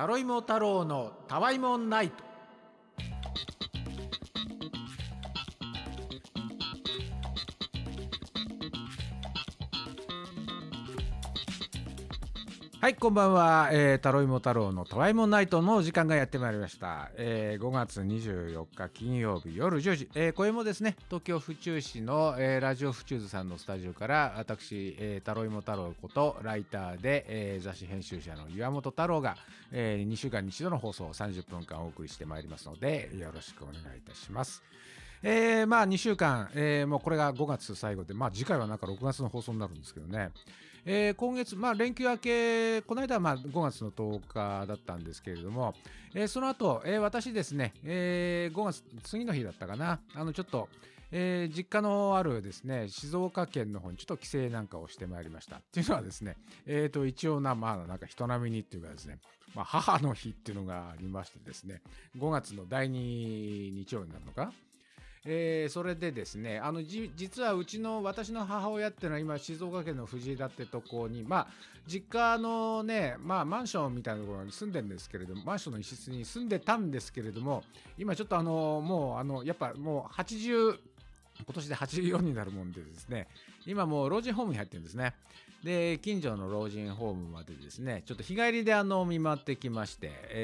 タロイモ太郎のたわいもんナイト。はい、こんばんは。タロイモ太郎のたわいもんナイトの時間がやってまいりました。5月24日金曜日夜10時、これもですね、東京府中市の、ラジオ府中図さんのスタジオから私、タロイモ太郎ことライターで、雑誌編集者の岩本太郎が、2週間に一度の放送を30分間お送りしてまいりますので、よろしくお願いいたします。2週間、もうこれが5月最後で、次回はなんか6月の放送になるんですけどね。今月、連休明け、この間は5月の10日だったんですけれども、その後、私ですね、5月次の日だったかな、ちょっと、実家のあるですね、静岡県の方にちょっと帰省なんかをしてまいりました。っていうのはですね、一応なんか人並みにっていうかですね、母の日っていうのがありましてですね、5月の第2日曜になるのか。それでですね、実は私の母親っていうのは今静岡県の藤枝ってとこに、実家のね、マンションみたいなところに住んでるんですけれども、マンションの一室に住んでたんですけれども、今ちょっとやっぱもう今年で84になるもんでですね、今もう老人ホームに入ってるんですね。で、近所の老人ホームまでですね、ちょっと日帰りで見回ってきまして、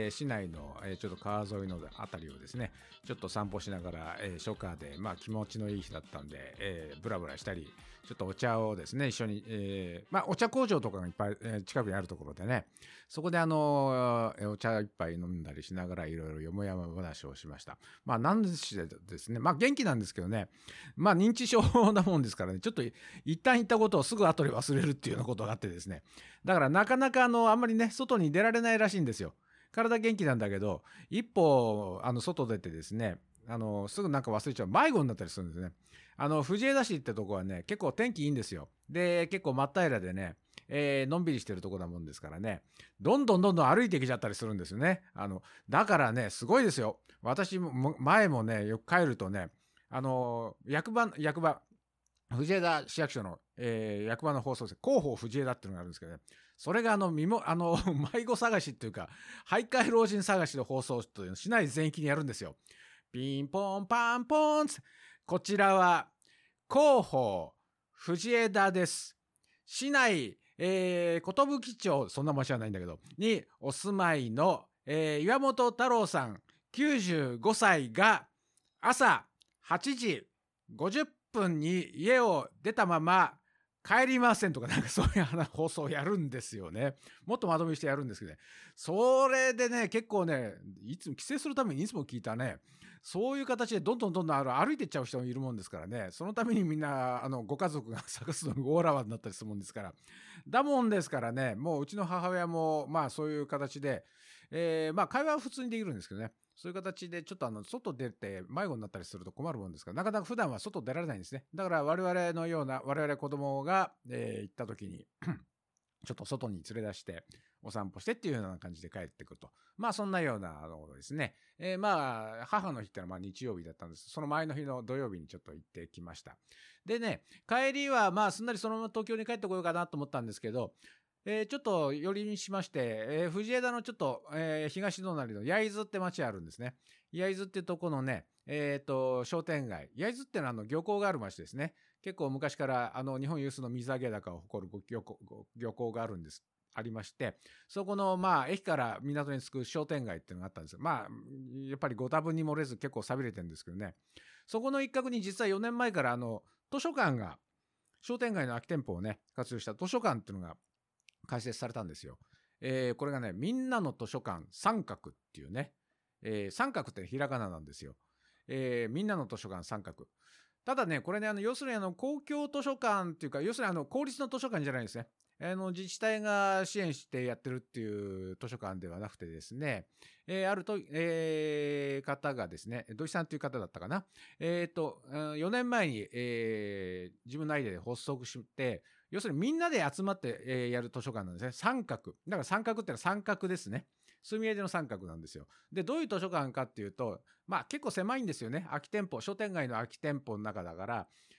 市内の、ちょっと川沿いのあたりをですね、ちょっと散歩しながら、初夏で、気持ちのいい日だったんで、ブラブラしたり、ちょっとお茶をですね、一緒に、お茶工場とかがいっぱい、近くにあるところでね、そこでお茶一杯飲んだりしながらいろいろよもやま話をしました。なんでですね、元気なんですけどね、認知症なもんですからね、ちょっと一旦言ったことをすぐ後で忘れるっていうようなことがあってですね、だからなかなかあんまりね、外に出られないらしいんですよ。体元気なんだけど、一歩外出てですね、すぐなんか忘れちゃう迷子になったりするんですね。藤枝市ってとこはね、結構天気いいんですよ。で、結構真っ平らでね、のんびりしてるとこなもんですからね、どんどん歩いてきちゃったりするんですよね。だからね、すごいですよ。私も前もね、よく帰るとね、役場藤枝市役所の、役場の放送席、広報藤枝っていうのがあるんですけどね、それが迷子探しっていうか、徘徊老人探しの放送というのを市内全域にやるんですよ。ピンポンパンポン、こちらは広報藤枝です。市内、寿町、そんな場所はないんだけどにお住まいの、岩本太郎さん95歳が朝8時50分に家を出たまま帰りませんとか、なんかそういう放送をやるんですよね。もっとまとめしてやるんですけどね。それでね、結構ね、いつも帰省するためにいつも聞いたね、そういう形でどんどん歩いてっちゃう人もいるもんですからね、そのためにみんなご家族が探すのに大縄になったりするもんですから、だもんですからね、もううちの母親もそういう形で、会話は普通にできるんですけどね、そういう形でちょっと外出て迷子になったりすると困るもんですから、なかなか普段は外出られないんですね。だから我々子供が、行った時にちょっと外に連れ出してお散歩してっていうような感じで帰ってくると。そんなようなですね。母の日ってのは日曜日だったんです。その前の日の土曜日にちょっと行ってきました。でね、帰りはすんなりそのまま東京に帰ってこようかなと思ったんですけど、ちょっと寄りにしまして、藤枝のちょっと、東隣の焼津って町あるんですね。焼津ってとこのね、商店街。焼津ってのは漁港がある町ですね。結構昔から日本有数の水揚げ高を誇る漁港がありまして、そこの駅から港に着く商店街っていうのがあったんですよ。やっぱりご多分に漏れず結構寂れてるんですけどね。そこの一角に実は4年前から図書館が、商店街の空き店舗をね、活用した図書館っていうのが開設されたんですよ。これがね、みんなの図書館三角っていうね、三角ってひらがななんですよ。みんなの図書館三角。ただね、これね、要するに公共図書館っていうか、要するに公立の図書館じゃないですね。自治体が支援してやってるっていう図書館ではなくてですね、あると、方がですね、土井さんという方だったかな。4年前に、自分のアイデアで発足して、要するにみんなで集まって、やる図書館なんですね。三角。だから三角ってのは三角ですね。住み合いでの三角なんですよ。で、どういう図書館かっていうと、結構狭いんですよね。空き店舗、商店街の空き店舗の中だから、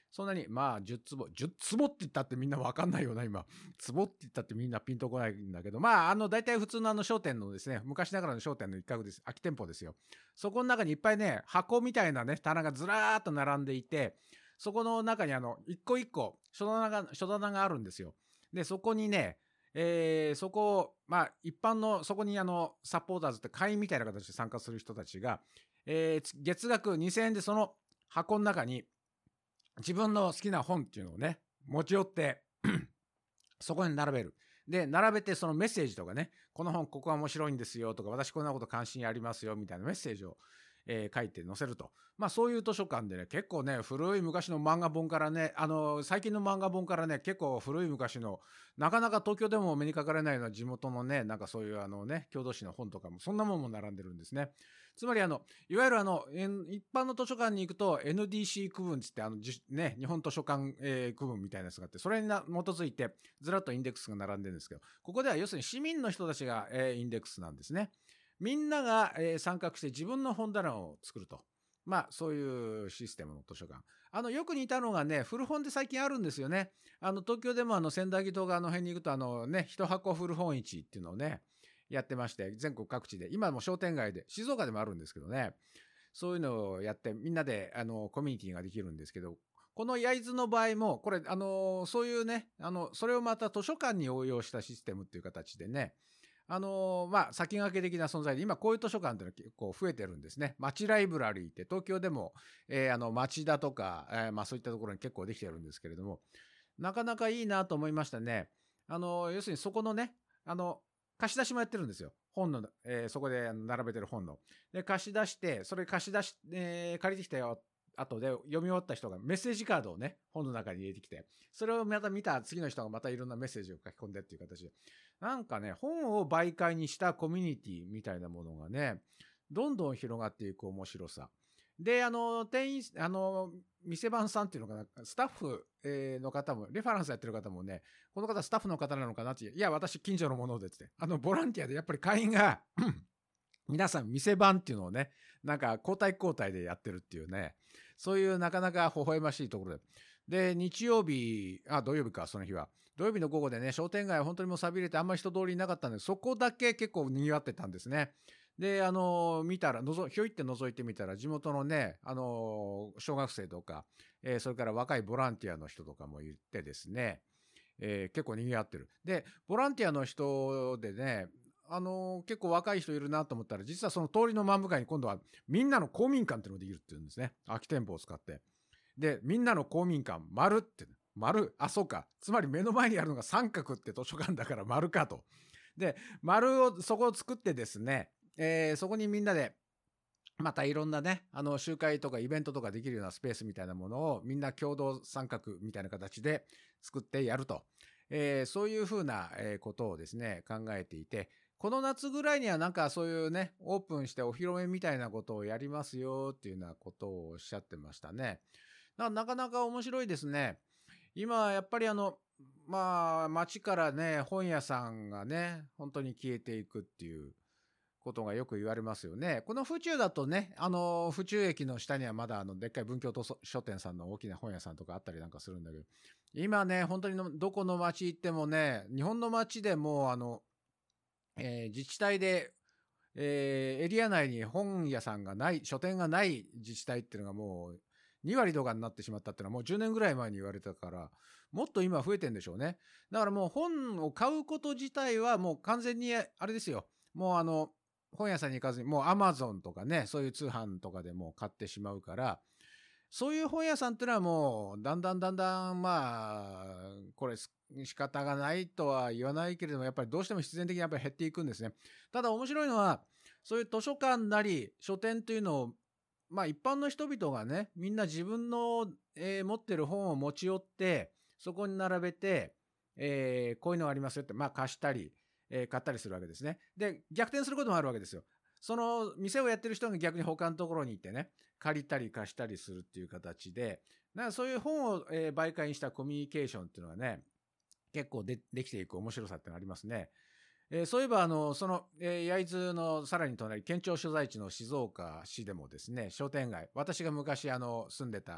そんなにまあ10坪10坪って言ったってみんな分かんないよな今。坪って言ったってみんなピンとこないんだけど、まあ大体普通の商店のですね、昔ながらの商店の一角です。空き店舗ですよ。そこの中にいっぱいね、箱みたいなね棚がずらーっと並んでいて、そこの中に一個一個書棚があるんですよ。でそこにね、そこをまあ一般のそこにサポーターズって会員みたいな形で参加する人たちが、月額2000円でその箱の中に自分の好きな本っていうのをね持ち寄ってそこに並べる。で並べてそのメッセージとかね、この本ここが面白いんですよとか、私こんなこと関心ありますよみたいなメッセージを、書いて載せると。まあそういう図書館でね、結構ね古い昔の漫画本からね、最近の漫画本からね、結構古い昔のなかなか東京でも目にかかれないような地元のね、なんかそういう郷土史の本とかもそんなもんも並んでるんですね。つまりいわゆる一般の図書館に行くと NDC 区分つって日本図書館、区分みたいなやつがあって、それに基づいてずらっとインデックスが並んでるんですけど、ここでは要するに市民の人たちが、インデックスなんですね。みんなが、参画して自分の本棚を作ると。まあそういうシステムの図書館。よく似たのがね、古本で最近あるんですよね。東京でも千駄木とか辺に行くと一箱古本市っていうのをねやってまして、全国各地で今も商店街で静岡でもあるんですけどね、そういうのをやってみんなでコミュニティができるんですけど、この焼津の場合もこれそういうねそれをまた図書館に応用したシステムっていう形でね、まあ先駆け的な存在で今こういう図書館っていうのは結構増えてるんですね。町ライブラリーって東京でも、町田とか、まあそういったところに結構できてるんですけれども、なかなかいいなと思いましたね。要するにそこのね貸し出しもやってるんですよ。本の、そこで並べてる本の。で貸し出して、それ借りてきたよ後で読み終わった人がメッセージカードをね本の中に入れてきて、それをまた見た次の人がまたいろんなメッセージを書き込んでっていう形で、なんかね本を媒介にしたコミュニティみたいなものがねどんどん広がっていく面白さで、店員店番さんっていうのかな、スタッフ、の方もレファランスやってる方もね、この方スタッフの方なのかなって、いや私近所のものでってボランティアでやっぱり会員が皆さん店番っていうのをねなんか交代でやってるっていうね、そういうなかなか微笑ましいところで、土曜日か、その日は土曜日の午後でね、商店街は本当にもう寂れてあんまり人通りいなかったんで、そこだけ結構賑わってたんですね。で見たらひょいって覗いてみたら、地元のね小学生とか、それから若いボランティアの人とかもいてですね、結構賑わってる。でボランティアの人でね結構若い人いるなと思ったら、実はその通りの真向かいに今度はみんなの公民館っていうのができるっていうんですね。空き店舗を使って。でみんなの公民館丸って丸、そうか、つまり目の前にあるのが三角って図書館だから丸かと。で丸をそこを作ってですね、そこにみんなでまたいろんなね集会とかイベントとかできるようなスペースみたいなものをみんな共同参画みたいな形で作ってやると、そういうふうなことをですね考えていて、この夏ぐらいにはなんかそういうねオープンしてお披露目みたいなことをやりますよっていうようなことをおっしゃってましたね。なかなか面白いですね。今やっぱりまあ街からね本屋さんがね本当に消えていくっていうことがよく言われますよね。この府中だとね府中駅の下にはまだでっかい文教図書店さんの大きな本屋さんとかあったりなんかするんだけど、今ね本当にどこの町行ってもね、日本の町でも自治体で、エリア内に本屋さんがない、書店がない自治体っていうのがもう2割とかになってしまったっていうのはもう10年ぐらい前に言われたから、もっと今増えてんでしょうね。だからもう本を買うこと自体はもう完全にあれですよ。もう本屋さんに行かずにもう Amazon とかね、そういう通販とかでもう買ってしまうから、そういう本屋さんっていうのはもうだんだんまあこれ仕方がないとは言わないけれども、やっぱりどうしても必然的にやっぱり減っていくんですね。ただ面白いのは、そういう図書館なり書店というのをまあ一般の人々がねみんな自分の、持ってる本を持ち寄ってそこに並べて、こういうのありますよってまあ貸したり、買ったりするわけですね。で逆転することもあるわけですよ。その店をやってる人が逆に他のところに行ってね借りたり貸したりするっていう形で、そういう本を、媒介にしたコミュニケーションっていうのがね結構できていく面白さってのがありますね。そういえばその、焼津のさらに隣県庁所在地の静岡市でもですね、商店街、私が昔住んでた、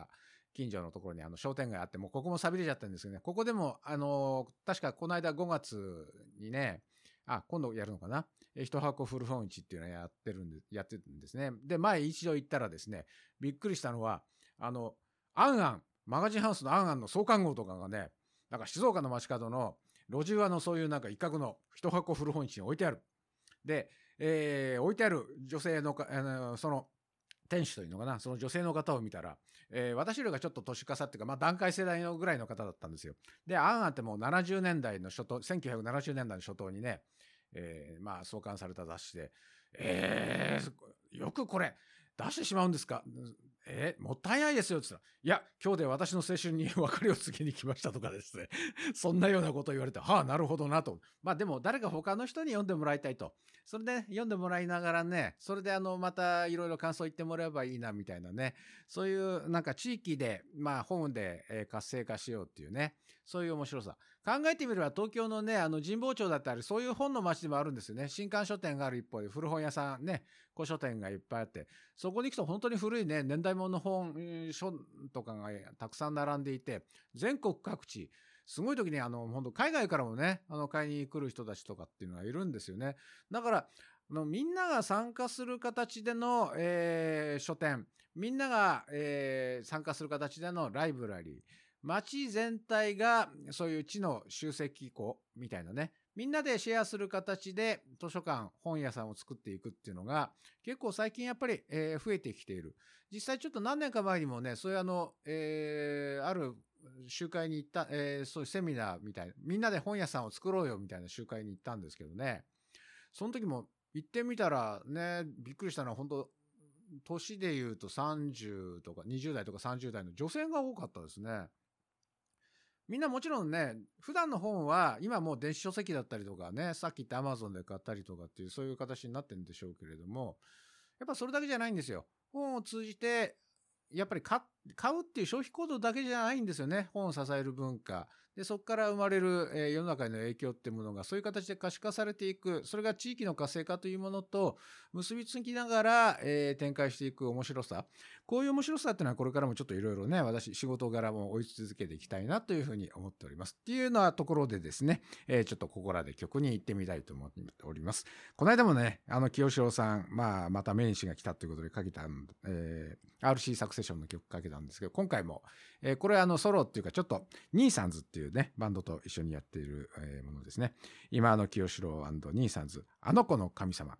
近所のところに商店街あって、もうここも寂れちゃったんですよね。ここでも確かこの間5月にね、今度やるのかな、一箱古本市っていうのをやってるんですね。で、前一度行ったらですね、びっくりしたのはアンアンマガジンハウスのアンアンの創刊号とかがね、なんか静岡の街角の路地裏のそういうなんか一角の一箱古本市に置いてある。で、置いてある女性のその店主というのかな、その女性の方を見たら、私よりがちょっと年下っていうか、団塊世代のぐらいの方だったんですよ。で、アンアンってもう70年代の初頭、1970年代の初頭にね、創刊された雑誌で、よくこれ出してしまうんですか、もったいないですよって言ったら、いや、今日で私の青春に別れを告げに来ましたとかですね、そんなようなことを言われて、なるほどなと。でも誰か他の人に読んでもらいたいと。それで読んでもらいながらね、それでまたいろいろ感想言ってもらえばいいなみたいなね、そういうなんか地域で、本で、活性化しようっていうね、そういう面白さ。考えてみれば東京のね、神保町だったり、そういう本の街でもあるんですよね。新刊書店がある一方で、古本屋さんね、古書店がいっぱいあって、そこに行くと本当に古いね、年代物の本、書とかがたくさん並んでいて、全国各地、すごい時に本当海外からもね、買いに来る人たちとかっていうのがいるんですよね。だからみんなが参加する形での、書店、みんなが、参加する形でのライブラリー、街全体がそういう知の集積庫みたいなね、みんなでシェアする形で図書館、本屋さんを作っていくっていうのが結構最近やっぱり、増えてきている。実際ちょっと何年か前にもね、そういうある集会に行った、そういうセミナーみたいな、みんなで本屋さんを作ろうよみたいな集会に行ったんですけどね、その時も行ってみたらね、びっくりしたのは本当年でいうと30とか20代とか30代の女性が多かったですね。みんなもちろんね、普段の本は今もう電子書籍だったりとかね、さっき言った Amazon で買ったりとかっていうそういう形になってるんでしょうけれども、やっぱそれだけじゃないんですよ。本を通じてやっぱり買うっていう消費行動だけじゃないんですよね。本を支える文化で、そこから生まれる、世の中への影響っていうものがそういう形で可視化されていく、それが地域の活性化というものと結びつきながら、展開していく面白さ、こういう面白さっていうのはこれからもちょっといろいろね、私仕事柄も追い続けていきたいなというふうに思っておりますっていうようなところでですね、ちょっとここらで曲に行ってみたいと思っております。この間もね、清志郎さん、また命日が来たということでかけた、RC サクセションの曲かけたんですけど、今回も、これソロっていうかちょっとニーサンズっていうねバンドと一緒にやっている、ものですね。今清志郎&ニーサンズ、あの子の神様。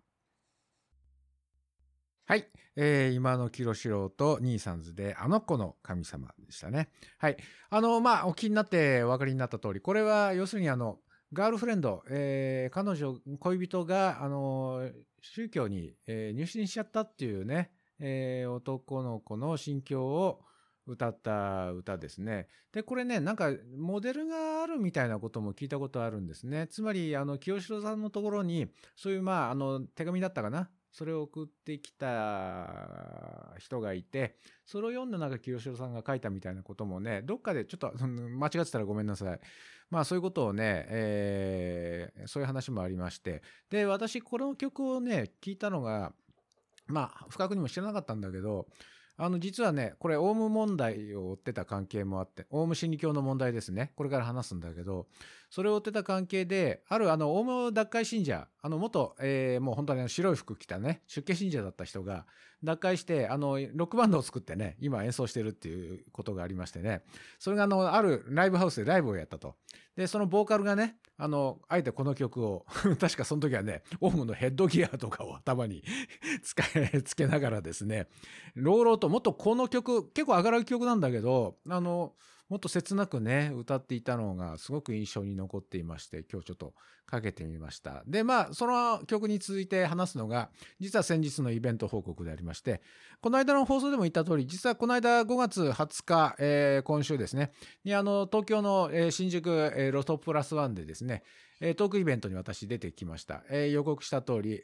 はい、今の清志郎とニーサンズであの子の神様でしたね。はい、お気になってお分かりになった通り、これは要するにガールフレンド、彼女恋人が宗教に、入信しちゃったっていうね、男の子の心境を歌った歌ですね。でこれね、なんかモデルがあるみたいなことも聞いたことあるんですね。つまり清志郎さんのところにそういう手紙だったかな、それを送ってきた人がいて、それを読んだなんか清志郎さんが書いたみたいなこともね、どっかでちょっと間違ってたらごめんなさい。そういうことをね、そういう話もありまして、で私この曲をね聞いたのが不覚にも知らなかったんだけど、実はね、これオウム問題を追ってた関係もあって、オウム真理教の問題ですね、これから話すんだけど、それを追ってた関係で、あるオウム脱会信者、元、もう本当に白い服着たね出家信者だった人が脱会してロックバンドを作ってね今演奏してるっていうことがありましてね、それがあるライブハウスでライブをやったと。でそのボーカルがねあえてこの曲を確かその時はねオウムのヘッドギアとかを頭につけながらですね、朗々と、もっとこの曲結構明るい曲なんだけどもっと切なくね歌っていたのがすごく印象に残っていまして、今日ちょっとかけてみました。でその曲に続いて話すのが実は先日のイベント報告でありまして、この間の放送でも言った通り、実はこの間5月20日、今週ですねに東京の、新宿、ロトプラスワンでですね、トークイベントに私出てきました。予告した通り、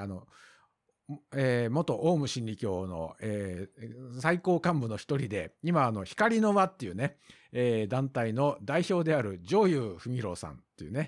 元オウム真理教の、最高幹部の一人で、今光の輪っていうね、団体の代表である上祐文郎さんっていうね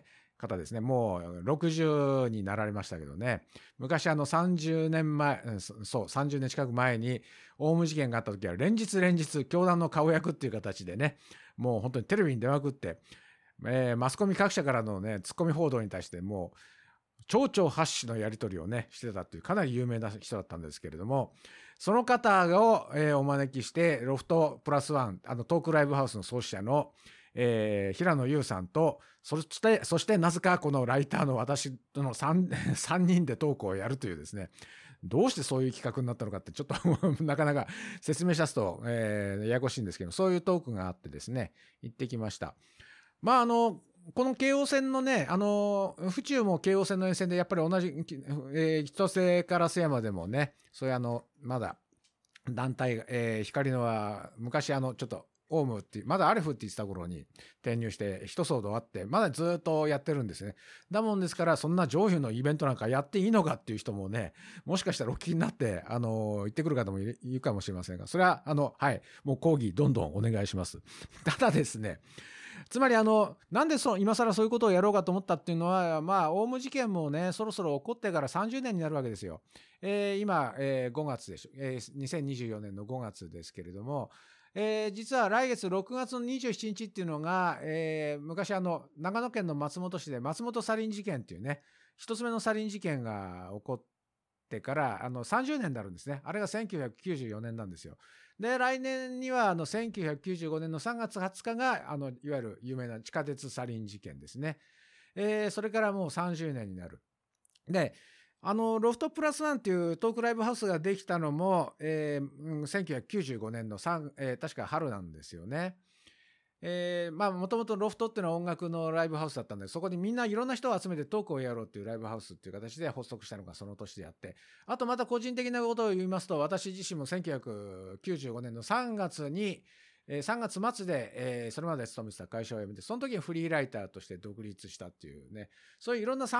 方ですね。もう60になられましたけどね。昔30年前、そう、30年近く前にオウム事件があった時は連日教団の顔役っていう形でね、もう本当にテレビに出まくって、マスコミ各社からのね、ツッコミ報道に対してもう、丁々発止のやり取りをね、してたっていうかなり有名な人だったんですけれども、その方を、お招きして、ロフトプラスワン、トークライブハウスの創始者の、平野優さんと、そしてなぜかこのライターの私との 3人でトークをやるというですね、どうしてそういう企画になったのかってちょっとなかなか説明しますと、ややこしいんですけど、そういうトークがあってですね、行ってきました。まあこの京王線のね、府中も京王線の沿線でやっぱり同じ、千歳から須山でもね、そういうまだ団体が、光のは昔ちょっとオウムってまだアレフって言ってた頃に転入して一騒動あって、まだずっとやってるんですね。だもんですから、そんな上位のイベントなんかやっていいのかっていう人もね、もしかしたらお聞きになって行ってくる方もいるかもしれませんが、それははい、もう講義どんどんお願いします。ただですね、つまりなんで今更そういうことをやろうかと思ったっていうのは、まあオウム事件もね、そろそろ起こってから30年になるわけですよ。今、5月でしょ、2024年の5月ですけれども、実は来月6月の27日っていうのが、昔長野県の松本市で松本サリン事件っていうね、一つ目のサリン事件が起こってから30年になるんですね。あれが1994年なんですよ。で、来年には1995年の3月20日がいわゆる有名な地下鉄サリン事件ですね。それからもう30年になる。で、ロフトプラスワンっていうトークライブハウスができたのも、1995年の確か春なんですよね。まあもともとロフトっていうのは音楽のライブハウスだったんで、そこにみんないろんな人を集めてトークをやろうっていうライブハウスっていう形で発足したのがその年であって、あとまた個人的なことを言いますと、私自身も1995年の3月に3月末で、それまで勤めてた会社を辞めて、その時にフリーライターとして独立したっていうね、そういういろんな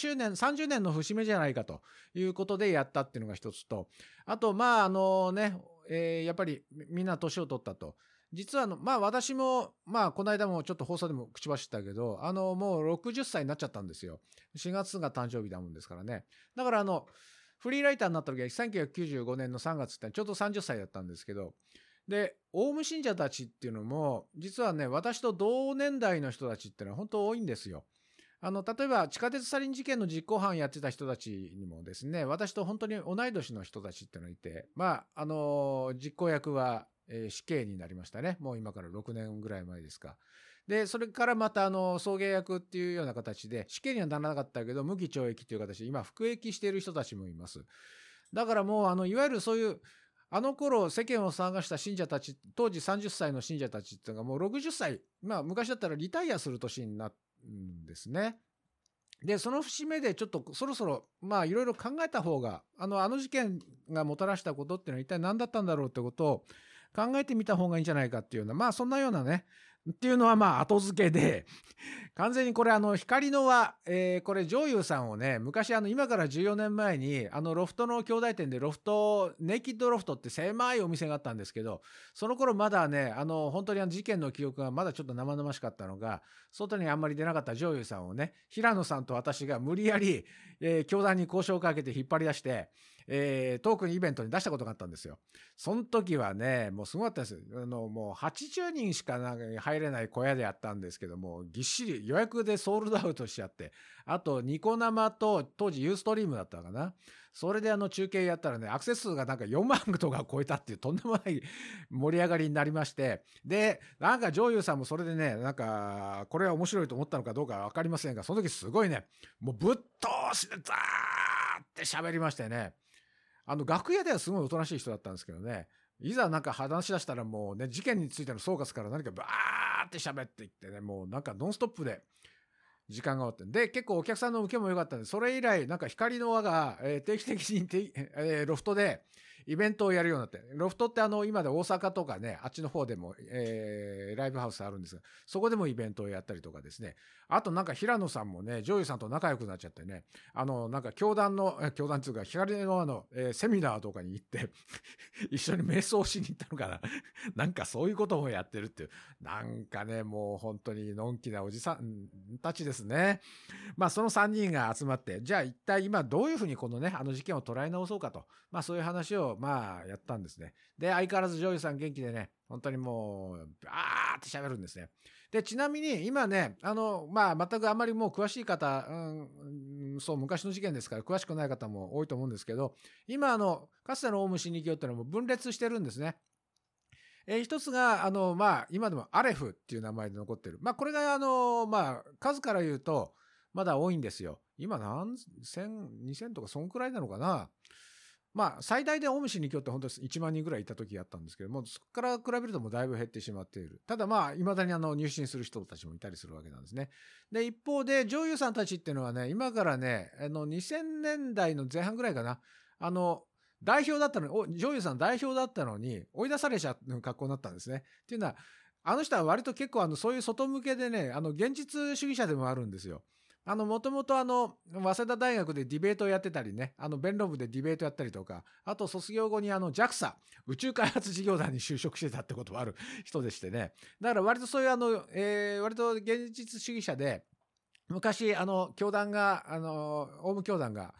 30年の節目じゃないかということでやったっていうのが一つと、あとまあやっぱりみんな年を取ったと。実はまあ私もまあこの間もちょっと放送でも口走ったけど、もう60歳になっちゃったんですよ。4月が誕生日だもんですからね。だからフリーライターになった時は1995年の3月ってちょうど30歳だったんですけど、でオウム信者たちっていうのも実はね、私と同年代の人たちっていうのは本当多いんですよ。例えば地下鉄サリン事件の実行犯やってた人たちにもですね、私と本当に同い年の人たちっていうのがいて、まあ実行役は死刑になりましたね。もう今から6年ぐらい前ですか。でそれからまた送迎役っていうような形で死刑にはならなかったけど無期懲役という形で今服役している人たちもいます。だからもういわゆるそういう頃世間を騒がした信者たち、当時30歳の信者たちっていうのがもう60歳、まあ昔だったらリタイアする年になるんですね。でその節目でちょっとそろそろまあいろいろ考えた方が、事件がもたらしたことっていうのは一体何だったんだろうってことを考えてみた方がいいんじゃないかっていうような、まあそんなようなねっていうのはまあ後付けで、完全にこれ光の輪、これ上優さんをね、昔今から14年前にロフトの兄弟店でネイキッドロフトって狭いお店があったんですけど、その頃まだね本当に事件の記憶がまだちょっと生々しかったのが、外にあんまり出なかった上優さんをね、平野さんと私が無理やり、教団に交渉をかけて引っ張り出して、トークイベントに出したことがあったんですよ。その時はね、もうすごかったです。もう80人しか入れない小屋でやったんですけども、ぎっしり予約でソールドアウトしちゃって、あとニコ生と当時ユーストリームだったかな、それで中継やったらね、アクセス数がなんか4万とか超えたっていうとんでもない盛り上がりになりまして、でなんか上優さんもそれでね、なんかこれは面白いと思ったのかどうかは分かりませんが、その時すごいね、もうぶっ通しでザーって喋りましてね、楽屋ではすごいおとなしい人だったんですけどね、いざなんか話し出したらもうね、事件についての総括から何かバーって喋っていってね、もうなんかノンストップで時間が終わって、で結構お客さんの受けも良かったんで、それ以来なんか光の輪が、定期的にロフトでイベントをやるようになって、ロフトって今で大阪とかね、あっちの方でも、ライブハウスあるんですが、そこでもイベントをやったりとかですね。あとなんか平野さんもね、ジョイさんと仲良くなっちゃってね、なんか教団っていうか、光のセミナーとかに行って一緒に瞑想しに行ったのかななんかそういうこともやってるっていう、なんかね、もう本当にのんきなおじさんたちですね。まあその3人が集まって、じゃあ一体今どういうふうにこのね、事件を捉え直そうかと、まあそういう話をまあやったんですね。で、相変わらずジョイさん元気でね、本当にもう、バーって喋るんですね。で、ちなみに今ね、まあ全くあまりもう詳しい方、そう昔の事件ですから詳しくない方も多いと思うんですけど、今かつてのオウム真理教っていうのも分裂してるんですね。一つがまあ今でもアレフっていう名前で残ってる。まあこれがまあ数から言うとまだ多いんですよ。今何千2000とかそんくらいなのかな。まあ最大でオウム真理教って本当に1万人ぐらいいた時があったんですけども、そこから比べるともうだいぶ減ってしまっている。ただまあ未だに入信する人たちもいたりするわけなんですね。で一方でジョイユさんたちっていうのはね、今からね2000年代の前半ぐらいかな、代表だったのに、ジョイユさん代表だったのに追い出されちゃう格好になったんですね。っていうのはあの人は割と結構そういう外向けでね、現実主義者でもあるんですよ。もともと早稲田大学でディベートをやってたりね、弁論部でディベートやったりとか、あと卒業後にJAXA、宇宙開発事業団に就職してたってこともある人でしてね。だから割とそういう割と現実主義者で、昔教団がオウム教団が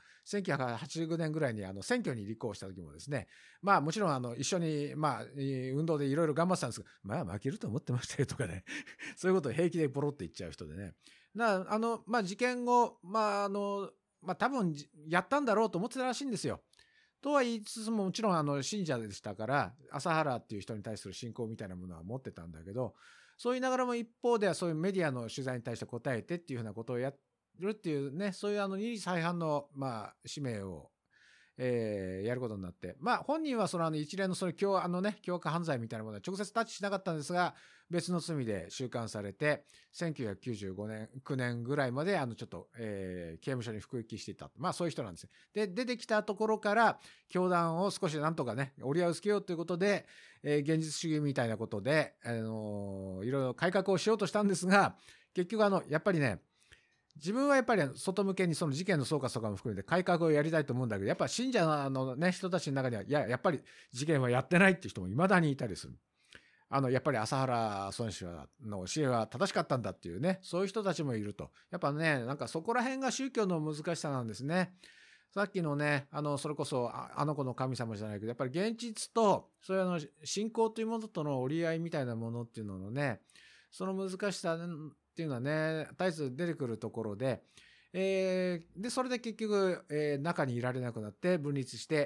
1989年ぐらいに選挙に立候補した時もですね、まあもちろん一緒にまあ運動でいろいろ頑張ってたんですが、まあ負けると思ってましたよとかねそういうことを平気でポロって言っちゃう人でね。まあ事件後まあ多分やったんだろうと思ってたらしいんですよ。とは言いつつももちろん信者でしたから朝原っていう人に対する信仰みたいなものは持ってたんだけど、そう言いながらも一方ではそういうメディアの取材に対して答えてっていうふうなことをやるっていうね、そういう二律背反のまあ使命をやることになって、まあ本人はその一連のその凶悪犯罪みたいなものは直接タッチしなかったんですが、別の罪で収監されて1995年9年ぐらいまでちょっと、刑務所に服役していた、まあそういう人なんです。で出てきたところから教団を少しなんとかね折り合いをつけようということで、現実主義みたいなことで、いろいろ改革をしようとしたんですが、結局やっぱりね、自分はやっぱり外向けにその事件の総括とかも含めて改革をやりたいと思うんだけど、やっぱ信者のね人たちの中にはやっぱり事件はやってないっていう人もいまだにいたりする。やっぱり朝原孫子の教えは正しかったんだっていうね、そういう人たちもいると。やっぱね、なんかそこら辺が宗教の難しさなんですね。さっきのね、それこそ子の神様じゃないけど、やっぱり現実とそういう信仰というものとの折り合いみたいなものっていうののね、その難しさっていうのはね、絶えず出てくるところで、でそれで結局、中にいられなくなって分立して、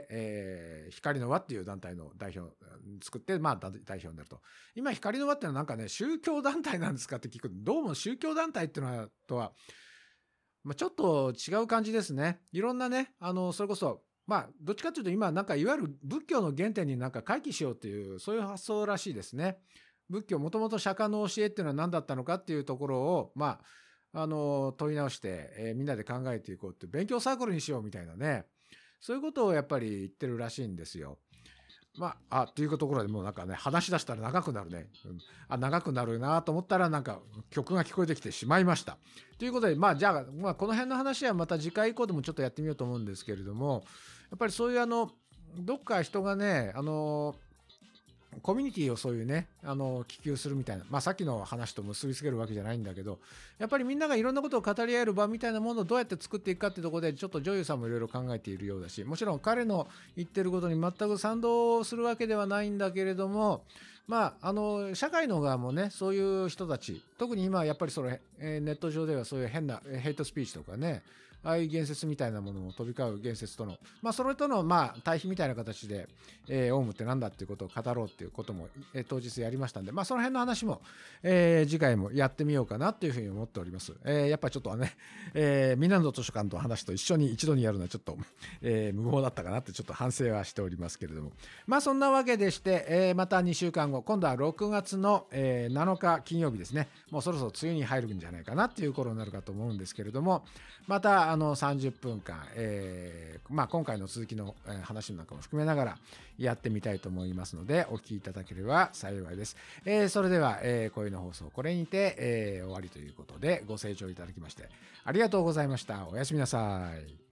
光の輪っていう団体の代表作って、まあ代表になると。今光の輪っていうのはなんかね、宗教団体なんですかって聞くと、どうも宗教団体っていうのはまあ、ちょっと違う感じですね。いろんなね、それこそまあどっちかというと今なんかいわゆる仏教の原点になんか回帰しようっていうそういう発想らしいですね。仏教もともと釈迦の教えっていうのは何だったのかっていうところをまあ問い直して、みんなで考えていこうって勉強サークルにしようみたいなね、そういうことをやっぱり言ってるらしいんですよ。まあというところでもうなんかね話し出したら長くなるね、長くなるなと思ったらなんか曲が聞こえてきてしまいました。ということでまあじゃあ、この辺の話はまた次回以降でもちょっとやってみようと思うんですけれども、やっぱりそういうどっか人がねコミュニティをそういうね希求するみたいな、まあさっきの話と結びつけるわけじゃないんだけど、やっぱりみんながいろんなことを語り合える場みたいなものをどうやって作っていくかっていうところでちょっと女優さんもいろいろ考えているようだし、もちろん彼の言ってることに全く賛同するわけではないんだけれども、まあ社会の側もねそういう人たち、特に今やっぱりそれ、ネット上ではそういう変なヘイトスピーチとかね、ああいう言説みたいなものを飛び交う言説との、まあ、それとのまあ対比みたいな形で、オウムってなんだっていうことを語ろうっていうことも、当日やりましたんで、まあ、その辺の話も、次回もやってみようかなというふうに思っております。やっぱりちょっとね、港図書館と話と一緒に一度にやるのはちょっと、無謀だったかなってちょっと反省はしておりますけれども、まあそんなわけでして、また2週間後、今度は6月の、7日金曜日ですね。もうそろそろ梅雨に入るんじゃないかなっていう頃になるかと思うんですけれども、またた30分間、今回の続きの話なんかも含めながらやってみたいと思いますので、お聞きいただければ幸いです。それでは、声の放送これにて、終わりということで、ご清聴いただきましてありがとうございました。おやすみなさい。